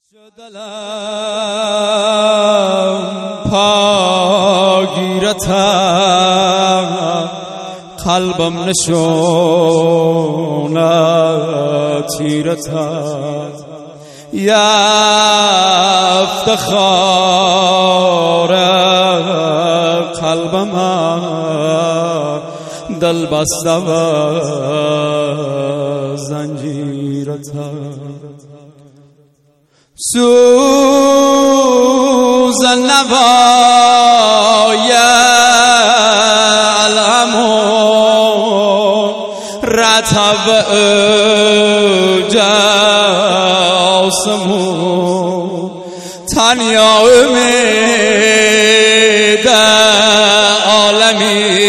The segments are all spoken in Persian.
دلم پاگیرتم قلبم نشونه تیرتم افتخار قلبم دل بسته و زنجیرتم سوزن نوای الغمون رتب جاسمون تنیا امید عالمی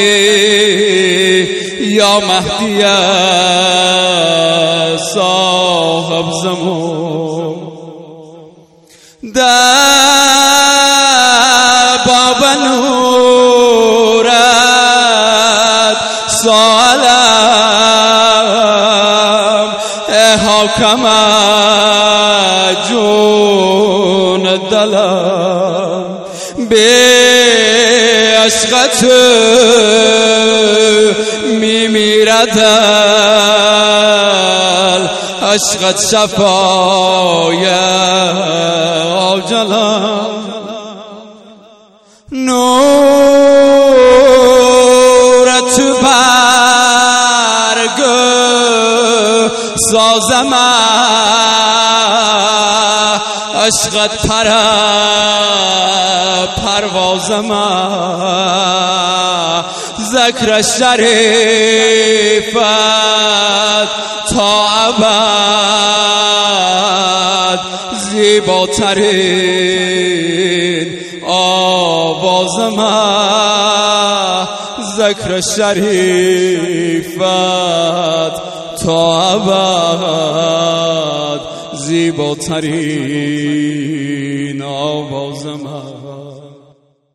یا مهدی صاحب زمان در باب نورت سالم حاکم جون دلم به عشقت میمیرد عشقت شفای آجلم نورت برگ سازم عشقت پروازم ذکر شریفت تا ابد زیباترین آوازم ذکر شریفت تا ابد زیباترین آوازم